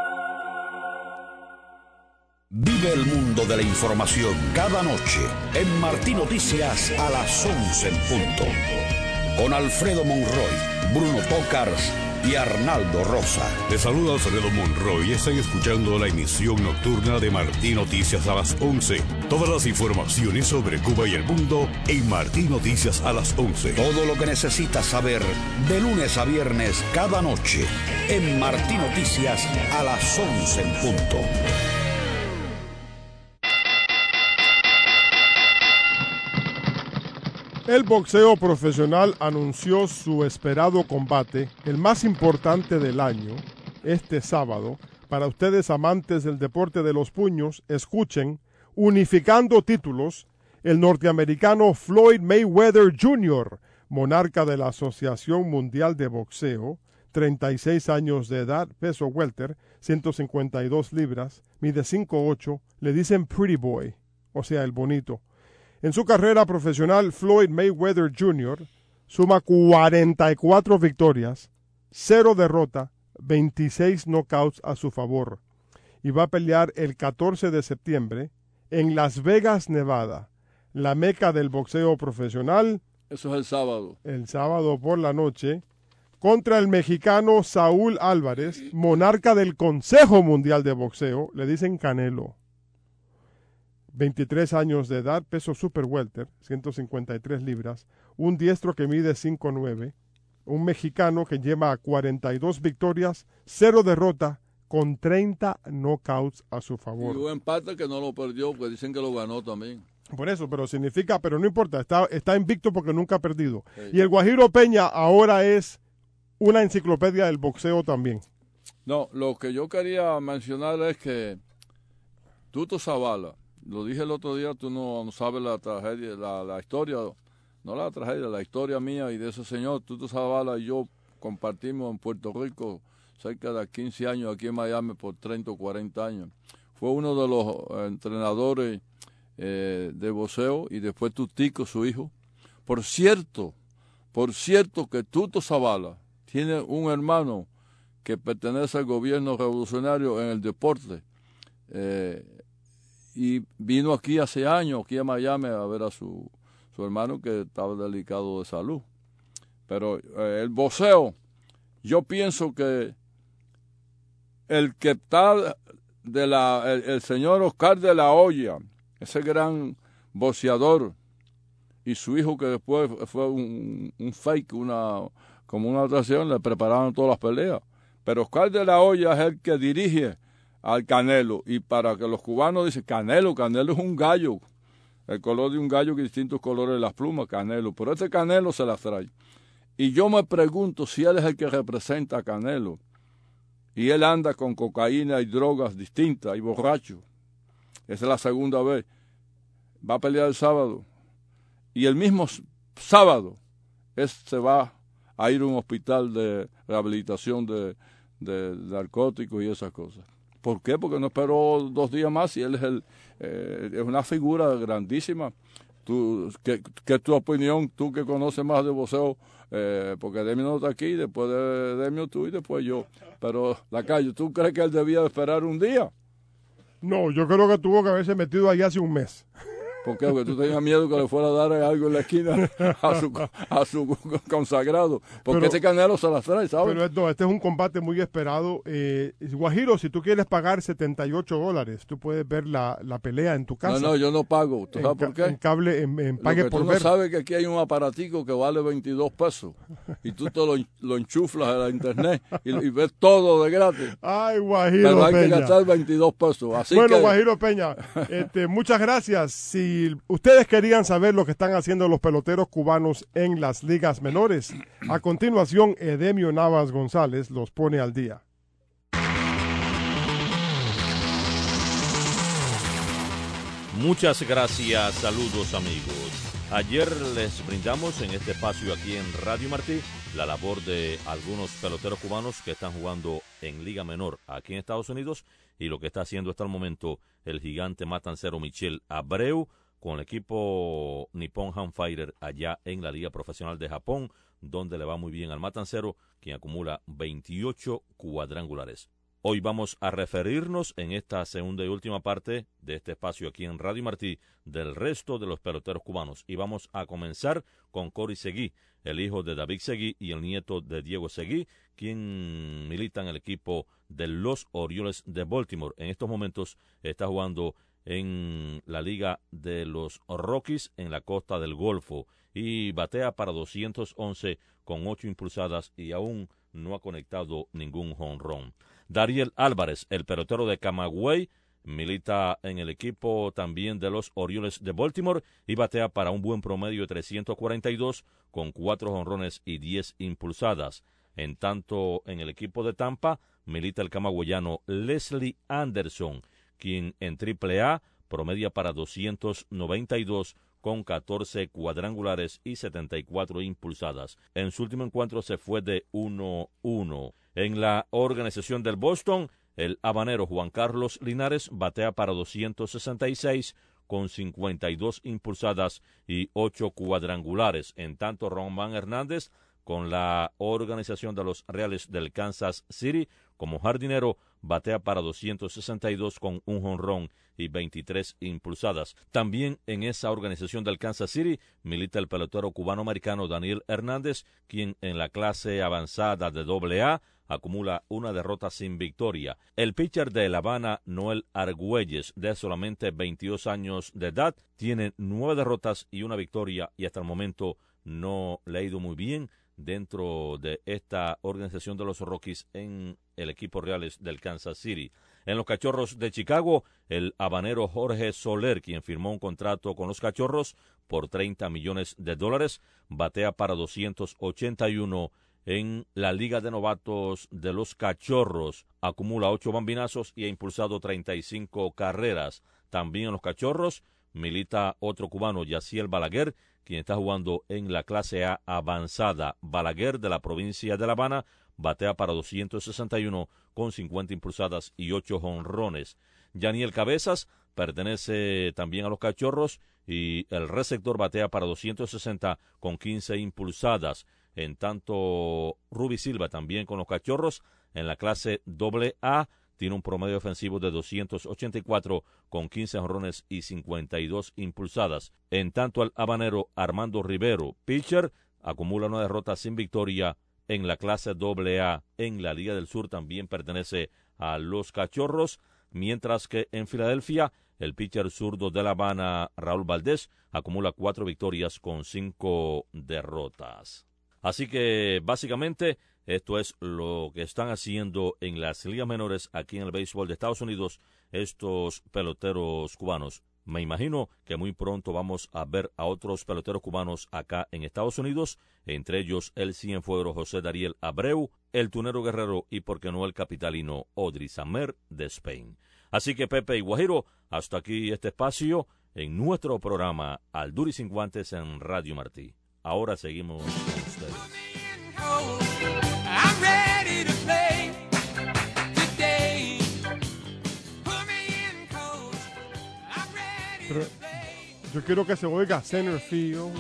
H: Vive el mundo de la información cada noche en Martí Noticias a las once en punto. Con Alfredo Monroy, Bruno Tocars y Arnaldo Rosa.
A: Les saluda Alfredo Monroy y están escuchando la emisión nocturna de Martí Noticias a las once. Todas las informaciones sobre Cuba y el mundo en Martí Noticias a las once.
H: Todo lo que necesitas saber de lunes a viernes cada noche en Martí Noticias a las once en punto.
C: El boxeo profesional anunció su esperado combate, el más importante del año, este sábado. Para ustedes amantes del deporte de los puños, escuchen, unificando títulos, el norteamericano Floyd Mayweather junior, monarca de la Asociación Mundial de Boxeo, treinta y seis años de edad, peso welter, ciento cincuenta y dos libras, mide cinco ocho, le dicen Pretty Boy, o sea, el bonito. En su carrera profesional, Floyd Mayweather junior suma cuarenta y cuatro victorias, cero derrota, veintiséis knockouts a su favor. Y va a pelear el catorce de septiembre en Las Vegas, Nevada, la meca del boxeo profesional.
D: Eso es el sábado.
C: El sábado por la noche, contra el mexicano Saúl Álvarez, monarca del Consejo Mundial de Boxeo, le dicen Canelo. veintitrés años de edad, peso super welter, ciento cincuenta y tres libras, un diestro que mide cinco nueve, un mexicano que lleva cuarenta y dos victorias, cero derrota, con treinta knockouts a su favor.
D: Y un empate que no lo perdió, pues dicen que lo ganó también.
C: Por eso, pero significa, pero no importa, está, está invicto porque nunca ha perdido.
D: Sí.
C: Y el Guajiro Peña ahora es una enciclopedia del boxeo también.
D: No, lo que yo quería mencionar es que Tuto Zavala, lo dije el otro día, tú no, no sabes la tragedia, la, la historia, no la tragedia, la historia mía y de ese señor. Tuto Zavala y yo compartimos en Puerto Rico cerca de quince años, aquí en Miami por treinta o cuarenta años. Fue uno de los eh, entrenadores eh, de boxeo y después Tutico, su hijo. Por cierto, por cierto que Tuto Zavala tiene un hermano que pertenece al gobierno revolucionario en el deporte. Eh, y vino aquí hace años, aquí a Miami, a ver a su, su hermano que estaba delicado de salud. Pero eh, el boxeo, yo pienso que el que está de la, el, el señor Oscar de la Hoya, ese gran boxeador, y su hijo que después fue un, un fake, una, como una atracción, le prepararon todas las peleas. Pero Oscar de la Hoya es el que dirige al Canelo, y para que los cubanos dicen, Canelo, Canelo es un gallo, El color de un gallo que distintos colores de las plumas, Canelo. Pero este Canelo se las trae. Y yo me pregunto si él es el que representa a Canelo. Y él anda con cocaína y drogas distintas y borracho. Esa es la segunda vez. Va a pelear el sábado. Y el mismo sábado es, se va a ir a un hospital de rehabilitación de, de, de narcóticos y esas cosas. ¿Por qué? Porque no esperó dos días más y él es, el, eh, es una figura grandísima. Tú, ¿qué, ¿Qué es tu opinión? Tú que conoces más de boxeo, eh, porque Demio no está aquí, después de Demio tú y después yo. Pero, Lacayo, ¿tú crees que él debía esperar un día?
C: No, yo creo que tuvo que haberse metido ahí hace un mes.
D: ¿Por qué? Porque tú tenías miedo que le fuera a dar algo en la esquina a su, a su consagrado. Porque
C: pero,
D: este Canelo se las trae, ¿sabes?
C: Pero no, este es un combate muy esperado. Eh, Guajiro, si tú quieres pagar setenta y ocho dólares, tú puedes ver la, la pelea en tu casa.
D: No, no, yo no pago. ¿Tú sabes por qué?
C: En cable, en, en pague
D: Lo que
C: por
D: tú
C: ver.
D: no sabes que aquí hay un aparatico que vale veintidós pesos. Y tú te lo, lo enchuflas a la internet y, y ves todo de gratis.
C: Ay, Guajiro
D: Pero hay
C: Peña.
D: que gastar veintidós pesos. Así
C: bueno,
D: que...
C: Guajiro Peña, este, muchas gracias. Si ustedes querían saber lo que están haciendo los peloteros cubanos en las ligas menores, a continuación Edemio Navas González los pone al día.
I: Muchas gracias, saludos amigos. Ayer les brindamos en este espacio aquí en Radio Martí la labor de algunos peloteros cubanos que están jugando en Liga Menor aquí en Estados Unidos y lo que está haciendo hasta el momento el gigante matancero Michel Abreu con el equipo Nippon Hanfighter allá en la Liga Profesional de Japón, donde le va muy bien al matancero, quien acumula veintiocho cuadrangulares. Hoy vamos a referirnos en esta segunda y última parte de este espacio aquí en Radio Martí del resto de los peloteros cubanos. Y vamos a comenzar con Cory Seguí, el hijo de David Seguí y el nieto de Diego Seguí, quien milita en el equipo de los Orioles de Baltimore. En estos momentos está jugando en la Liga de los Rockies en la Costa del Golfo y batea para doscientos once con ocho impulsadas y aún no ha conectado ningún jonrón. Dariel Álvarez, el pelotero de Camagüey, milita en el equipo también de los Orioles de Baltimore y batea para un buen promedio de trescientos cuarenta y dos con cuatro jonrones y diez impulsadas. En tanto, en el equipo de Tampa milita el camagüeyano Leslie Anderson, quien en triple A promedia para doscientos noventa y dos con catorce cuadrangulares y setenta y cuatro impulsadas. En su último encuentro se fue de uno uno. En la organización del Boston, el habanero Juan Carlos Linares batea para doscientos sesenta y seis con cincuenta y dos impulsadas y ocho cuadrangulares. En tanto, Román Hernández, con la organización de los Reales del Kansas City, como jardinero, batea para doscientos sesenta y dos con un jonrón y veintitrés impulsadas. También en esa organización del Kansas City milita el pelotero cubano-americano Daniel Hernández, quien en la clase avanzada de doble A acumula una derrota sin victoria. El pitcher de La Habana, Noel Argüelles, de solamente veintidós años de edad, tiene nueve derrotas y una victoria y hasta el momento no le ha ido muy bien dentro de esta organización de los Rockies en el equipo Reales del Kansas City. En los Cachorros de Chicago, el habanero Jorge Soler, quien firmó un contrato con los Cachorros por treinta millones de dólares, batea para doscientos ochenta y uno en la Liga de Novatos de los Cachorros. Acumula ocho bambinazos y ha impulsado treinta y cinco carreras. También en los Cachorros milita otro cubano, Yaciel Balaguer, quien está jugando en la clase A avanzada. Balaguer, de la provincia de La Habana, batea para doscientos sesenta y uno con cincuenta impulsadas y ocho jonrones. Yaniel Cabezas pertenece también a los Cachorros y el receptor batea para doscientos sesenta con quince impulsadas. En tanto, Ruby Silva, también con los Cachorros, en la clase doble A, tiene un promedio ofensivo de doscientos ochenta y cuatro con quince jonrones y cincuenta y dos impulsadas. En tanto, el habanero Armando Rivero, pitcher, acumula una derrota sin victoria en la clase doble A. En la Liga del Sur también pertenece a los Cachorros, mientras que en Filadelfia el pitcher zurdo de La Habana, Raúl Valdés, acumula cuatro victorias con cinco derrotas. Así que básicamente esto es lo que están haciendo en las ligas menores aquí en el béisbol de Estados Unidos estos peloteros cubanos. Me imagino que muy pronto vamos a ver a otros peloteros cubanos acá en Estados Unidos, entre ellos el cienfuegro José Dariel Abreu, el tunero guerrero y, por qué no, el capitalino Audrey Samer de Spain. Así que, Pepe y Guajiro, hasta aquí este espacio en nuestro programa Al Duro y Sin Guantes en Radio Martí. Ahora seguimos con ustedes.
C: Pero yo quiero que se oiga center field.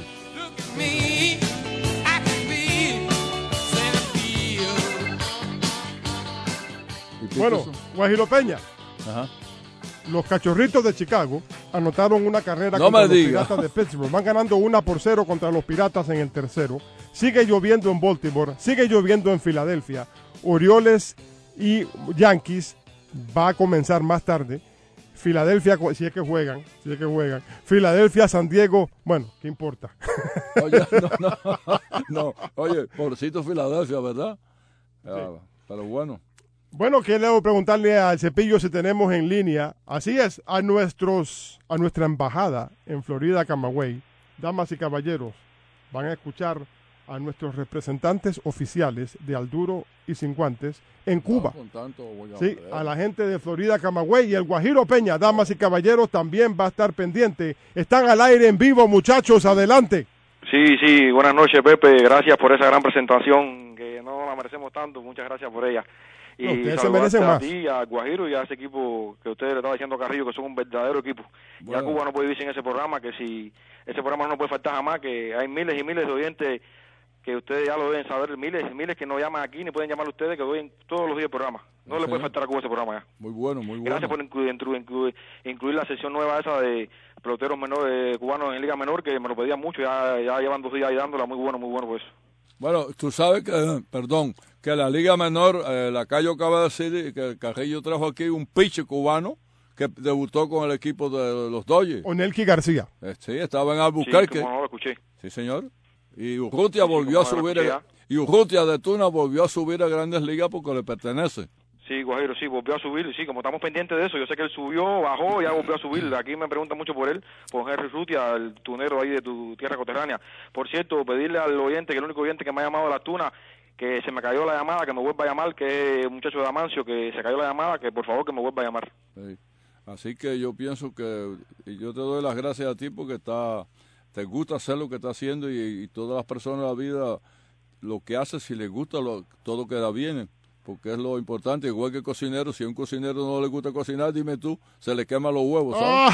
C: Bueno, Guajiro Peña.
D: Ajá.
C: Los Cachorritos de Chicago anotaron una carrera
D: No
C: contra
D: me
C: los
D: diga.
C: Piratas de Pittsburgh. Van ganando una por cero contra los Piratas en el tercero. Sigue lloviendo en Baltimore, sigue lloviendo en Filadelfia. Orioles y Yankees va a comenzar más tarde. Filadelfia, si es que juegan, si es que juegan. Filadelfia, San Diego, bueno, ¿qué importa?
D: Oye, no, no, no. Oye, pobrecito Filadelfia, ¿verdad?
C: Sí.
D: Ah, pero bueno.
C: Bueno, quiero preguntarle al Cepillo si tenemos en línea, así es, a nuestros, a nuestra embajada en Florida, Camagüey. Damas y caballeros, van a escuchar a nuestros representantes oficiales de Al Duro y Sin Guantes en Cuba.
D: No, con tanto voy a
C: Sí,
D: ver.
C: a la gente de Florida, Camagüey y el Guajiro Peña, damas y caballeros, también va a estar pendiente. Están al aire en vivo, muchachos, adelante.
J: Sí, sí, buenas noches, Pepe. Gracias por esa gran presentación, que no la merecemos tanto. Muchas gracias por ella. Y
C: No, ustedes se
J: saludarte
C: merecen
J: a
C: más.
J: ti, a Guajiro y a ese equipo que ustedes le estaban diciendo a Carrillo, que son un verdadero equipo.
D: Bueno.
J: Ya Cuba no puede vivir sin ese programa, que si ese programa no puede faltar jamás, que hay miles y miles de oyentes que ustedes ya lo deben saber, miles y miles que no llaman aquí ni pueden llamar a ustedes, que oyen todos los días el programa. No
D: Sí.
J: le puede faltar a Cuba ese programa ya.
D: Muy bueno, muy bueno.
J: Gracias por incluir, incluir, incluir, incluir la sesión nueva esa de peloteros menores cubanos en Liga Menor, que me lo pedían mucho, ya, ya llevan dos días ahí dándola, muy bueno, muy bueno pues.
D: Bueno, tú sabes que, eh, perdón, que la Liga Menor, eh, la Cayo acaba de decir que Carrillo trajo aquí un pitcher cubano que debutó con el equipo de los Dodgers.
C: Onelki García.
D: Eh, sí, estaba en Albuquerque.
J: Sí, como no lo escuché.
D: Sí, señor. Y Urrutia
J: Sí, sí,
D: volvió a
J: como
D: subir,
J: lo
D: a-
J: escuché
D: y Urrutia de Tuna volvió a subir a Grandes Ligas porque le pertenece.
J: Sí, Guajiro, sí, volvió a subir, sí, como estamos pendientes de eso, yo sé que él subió, bajó, ya volvió a subir, aquí me preguntan mucho por él, por Henry Rutia, el tunero ahí de tu tierra coterránea. Por cierto, pedirle al oyente, que el único oyente que me ha llamado de la Tuna, que se me cayó la llamada, que me vuelva a llamar, que es un muchacho de Amancio, que se cayó la llamada, que por favor que me vuelva a llamar.
D: Sí. Así que yo pienso que, y yo te doy las gracias a ti porque está, te gusta hacer lo que está haciendo y, y todas las personas de la vida, lo que hace, si les gusta, lo, todo queda bien. Porque es lo importante, igual que el cocinero, si a un cocinero no le gusta cocinar, dime tú, se le queman los huevos, ¿sabes?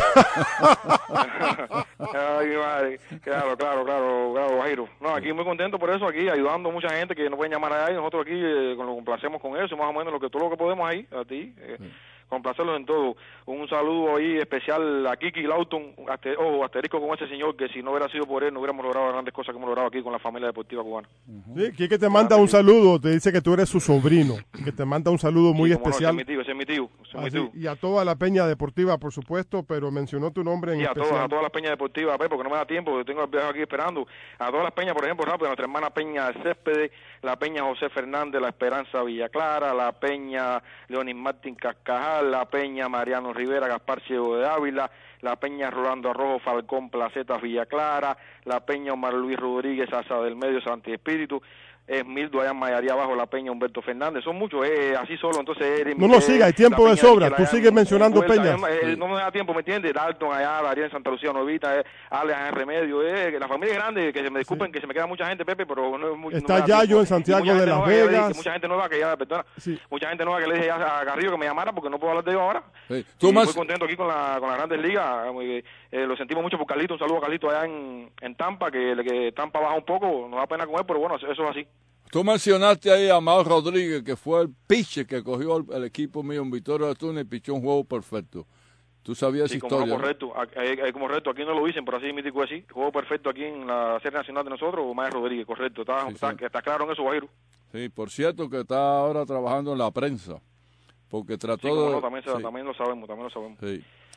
J: Ay, mi madre. Claro, claro, claro, claro, Guajiro. No, aquí muy contento por eso, aquí ayudando a mucha gente que no pueden llamar allá y nosotros aquí eh, con lo complacemos con eso, más o menos lo que todo lo que podemos ahí, a ti, eh, complacerlos en todo. Un saludo ahí especial a Kiki Lauton, aster, ojo, asterisco con ese señor, que si no hubiera sido por él no hubiéramos logrado grandes cosas que hemos logrado aquí con la familia deportiva cubana.
C: Sí, Quique te manda un saludo, te dice que tú eres su sobrino, que te manda un saludo muy
J: Sí, cómo no,
C: especial.
J: ese es mi tío, ese es mi tío, ese es mi
C: Así,
J: tío.
C: y a toda la peña deportiva, por supuesto, pero mencionó tu nombre en
J: Y a
C: especial.
J: todas, a todas las peñas deportivas, Pepe, porque no me da tiempo, porque tengo el viaje aquí esperando. A todas las peñas, por ejemplo, rápido, nuestra hermana Peña Céspedes, la peña José Fernández, la Esperanza Villaclara, la peña Leonis Martín Cascajal, la peña Mariano Rivera, Gaspar Ciego de Ávila, la peña Rolando Arrojo, Falcón Placetas Villaclara, la peña Omar Luis Rodríguez, Asa del Medio, Santi Espíritu, Esmildo allá en Mayaría abajo, la peña Humberto Fernández, son muchos, eh, así solo, entonces... Eh,
C: No, no, siga, hay tiempo
J: la
C: de
J: peña
C: sobra,
J: Miquel
C: tú
J: allá
C: sigues
J: en-
C: mencionando
J: en Vuelta,
C: peñas.
J: eh,
C: Sí.
J: No me da tiempo, ¿me entiendes? Dalton allá, Darío en Santa Lucía Novita, eh, Alex en Remedio, eh, que la familia es grande, que se me disculpen que se me queda mucha gente, Pepe, pero no es muy...
C: Está
J: no me da
C: Yayo
J: tiempo.
C: en Santiago
J: Y mucha
C: de
J: gente
C: Las
J: nueva que ya le
C: Vegas.
J: dije, mucha gente nueva que ya, perdona,
C: Sí.
J: mucha gente nueva que le dije ya a Carrillo que me llamara porque no puedo hablar de ellos ahora.
D: Sí.
J: Tú
D: Tú
J: y
D: más-
J: muy contento aquí con la con las Grandes Ligas, muy, eh, lo sentimos mucho por Carlito, un saludo a Carlito allá en, en Tampa, que, que Tampa baja un poco, nos da pena con él, pero bueno, eso es así.
D: Tú mencionaste ahí a Mauro Rodríguez, que fue el pitcher que cogió el, el equipo mío en Victoria de Tuna y pichó un juego perfecto. Tú sabías
J: Sí,
D: esa
J: como no,
D: historia, ¿no?
J: correcto, A- eh, eh, como reto, aquí no lo dicen, pero así mítico así, juego perfecto aquí en la serie nacional de nosotros, Omar Rodríguez, correcto, está,
D: Sí,
J: está,
D: sí.
J: está claro en eso, Guajiro.
D: Sí, por cierto que está ahora trabajando en la prensa, porque trató
J: Sí, como
D: de...
J: no, también, se-
D: sí,
J: también lo sabemos, también lo sabemos.
D: sí.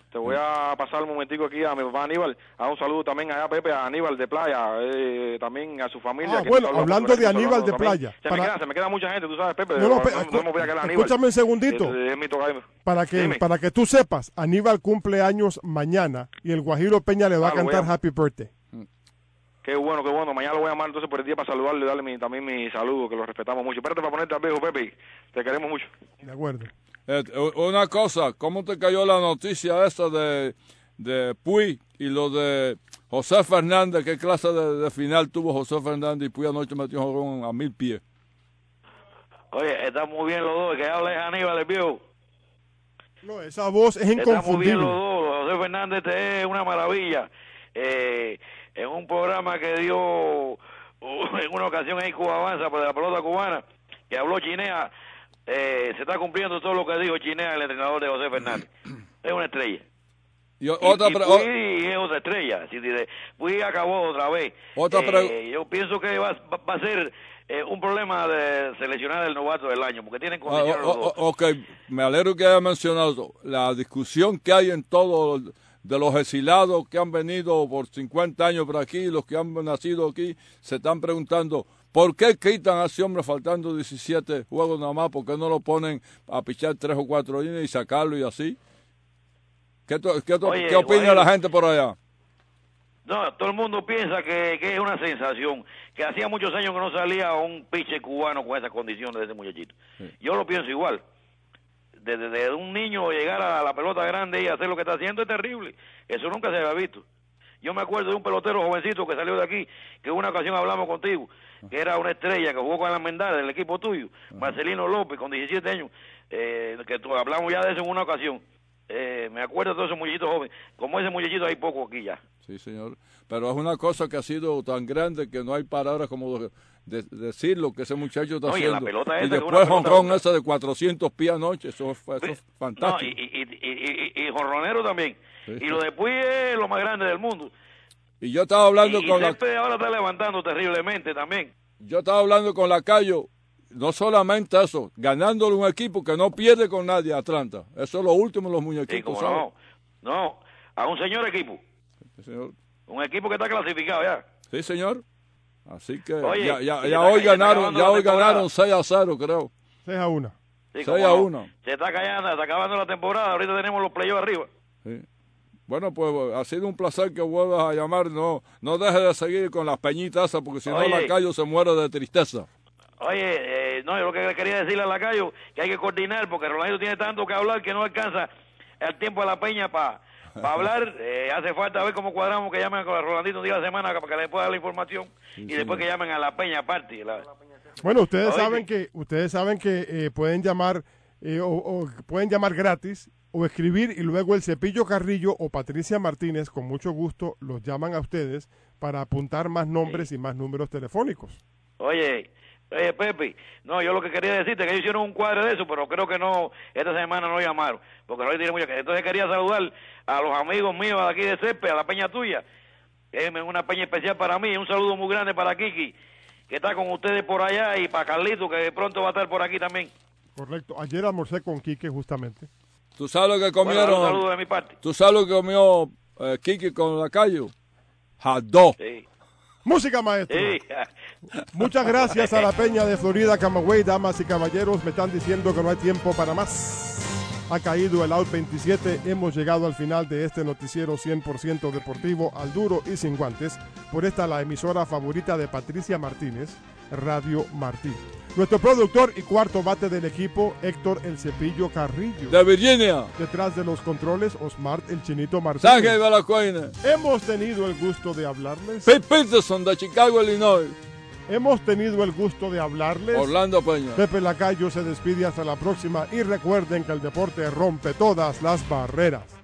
J: te voy a pasar un momentico aquí a mi papá Aníbal, a un saludo también allá, Pepe, a Aníbal de Playa, eh, también a su familia.
C: Ah,
J: que
C: bueno,
J: hablando,
C: hablando de
J: hablando
C: Aníbal de
J: también.
C: Playa.
J: Se,
C: Para...
J: me queda, se me queda mucha gente, tú sabes, Pepe.
C: No, no,
J: no,
C: pe-
J: no, no me voy a quedar a Aníbal.
C: Escúchame un segundito.
J: Es, es mi tocayo.
C: Para que,
J: Dime.
C: para que tú sepas, Aníbal cumple años mañana y el Guajiro Peña le va
J: Ah,
C: a
J: lo voy
C: cantar
J: a-
C: Happy Birthday.
J: Qué bueno, qué bueno. Mañana lo voy a llamar entonces por el día para saludarle y darle mi, también mi saludo, que lo respetamos mucho. Espérate para ponerte al viejo, Pepe. Te queremos mucho.
C: De acuerdo.
D: Eh, una cosa, ¿cómo te cayó la noticia esa de, de Puy y lo de José Fernández? ¿Qué clase de, de final tuvo José Fernández y Puy anoche metió un jonrón a mil pies?
J: Oye, están muy bien los dos, que habla es Aníbal, el viejo.
C: No, esa voz es
J: Están muy bien
C: inconfundible.
J: los dos. José Fernández este es una maravilla. Eh, en un programa que dio uh, en una ocasión en Cuba Avanza de la pelota cubana, que habló Chinea, eh, se está cumpliendo todo lo que dijo Chinea, el entrenador de José Fernández. Es una estrella.
D: Y, otra
J: y,
D: pre-
J: y Puy es otra estrella. Si dice, Puy acabó otra vez.
D: Otra pre-
J: Eh, yo pienso que va, va- va a ser eh, un problema de seleccionar el novato del año, porque tienen
D: Ah,
J: condiciones
D: o-
J: los dos.
D: o- ok, me alegro que haya mencionado la discusión que hay en todo de los exilados que han venido por cincuenta años por aquí, los que han nacido aquí, se están preguntando ¿por qué quitan a ese hombre faltando diecisiete juegos nada más? ¿Por qué no lo ponen a pichar tres o cuatro innings y sacarlo y así? ¿Qué, tu- qué, tu-
J: Oye,
D: ¿qué opina
J: Guajiro,
D: la gente por allá?
J: No, todo el mundo piensa que, que es una sensación, que hacía muchos años que no salía un pitcher cubano con esas condiciones de ese muchachito.
D: Sí.
J: Yo lo pienso igual. Desde de un niño llegar a la pelota grande y hacer lo que está haciendo es terrible. Eso nunca se había visto. Yo me acuerdo de un pelotero jovencito que salió de aquí, que en una ocasión hablamos contigo, que era una estrella, que jugó con la Mendal del equipo tuyo, Marcelino López, con diecisiete años, eh, que tú, hablamos ya de eso en una ocasión. Eh, me acuerdo de todos esos muchachitos jóvenes. Como ese muchachito hay poco aquí ya.
D: Sí, señor. Pero es una cosa que ha sido tan grande que no hay palabras como de, de- decir lo que ese muchacho está
J: Oye, la
D: haciendo.
J: pelota
D: Y
J: esa, que
D: después
J: una pelota
D: jonrón
J: loca.
D: ese de cuatrocientos pies anoche, eso, fue, eso es
J: No,
D: fantástico.
J: y, y, y, y, y, y jorronero también.
D: Sí,
J: Y
D: sí.
J: lo de Puy es lo más grande del mundo.
D: Y yo estaba hablando
J: Y, y
D: con la,
J: Césped ahora está levantando terriblemente también.
D: yo estaba hablando con Lacayo, no solamente eso, ganándole un equipo que no pierde con nadie, Atlanta. Eso es lo último de los
J: Sí,
D: muñequitos,
J: como
D: ¿sabes?
J: no. No, a un señor equipo.
D: Sí, señor.
J: Un equipo que está clasificado ya.
D: Sí, señor. Así que
J: Oye,
D: ya, ya,
J: y
D: ya
J: se
D: hoy
J: está- se está
D: ganaron,
J: acabando
D: ya
J: la
D: hoy
J: temporada.
D: ganaron seis a cero, creo.
C: seis a uno.
J: Sí,
D: seis
J: cómo
D: a
J: no.
D: uno.
J: Se está callando, se está acabando la temporada. Ahorita tenemos los playoffs arriba.
D: Sí. Bueno, pues ha sido un placer que vuelvas a llamar. No, no dejes de seguir con las peñitas esas, porque si no,
J: Oye.
D: Lacayo se muere de tristeza.
J: Oye, eh, no, yo lo que le quería decirle a Lacayo, que hay que coordinar, porque Rolando tiene tanto que hablar que no alcanza el tiempo de la peña para hablar. Eh, hace falta ver cómo cuadramos que llamen a Rolandito un día a la semana para que le pueda dar la información
D: Sí,
J: y
D: señor.
J: después que llamen a la peña aparte. La-
C: Bueno, ustedes
J: Oye.
C: saben que ustedes saben que eh, pueden llamar eh, o, o pueden llamar gratis o escribir y luego el Cepillo Carrillo o Patricia Martínez con mucho gusto los llaman a ustedes para apuntar más nombres y más números telefónicos.
J: Oye, oye, Pepe, no, yo lo que quería decirte es que ellos hicieron un cuadro de eso, pero creo que no, esta semana no llamaron, porque no tiene mucha que. Entonces quería saludar a los amigos míos de aquí de Césped, a la peña tuya, que es una peña especial para mí. Un saludo muy grande para Kiki, que está con ustedes por allá, y para Carlito, que pronto va a estar por aquí también.
C: Correcto. Ayer almorcé con Quique justamente.
D: ¿Tú sabes lo que
J: Bueno,
D: comieron?
J: un saludo de mi parte.
D: ¿Tú sabes lo que comió eh, Kiki con Lacayo? Jadó.
J: Sí.
C: Música, maestro.
J: Sí.
C: Muchas gracias a la Peña de Florida, Camagüey, damas y caballeros. Me están diciendo que no hay tiempo para más. Ha caído el out veintisiete. Hemos llegado al final de este noticiero cien por ciento deportivo, al duro y sin guantes. Por esta, la emisora favorita de Patricia Martínez, Radio Martí. Nuestro productor y cuarto bate del equipo, Héctor El Cepillo Carrillo.
D: De Virginia.
C: Detrás de los controles, Osmar El Chinito
D: Sánchez
C: Martínez.
D: Balacuena.
C: Hemos tenido el gusto de hablarles.
D: Pete Peterson de Chicago, Illinois.
C: Hemos tenido el gusto de hablarles.
D: Orlando Peña.
C: Pepe Lacayo se despide hasta la próxima y recuerden que el deporte rompe todas las barreras.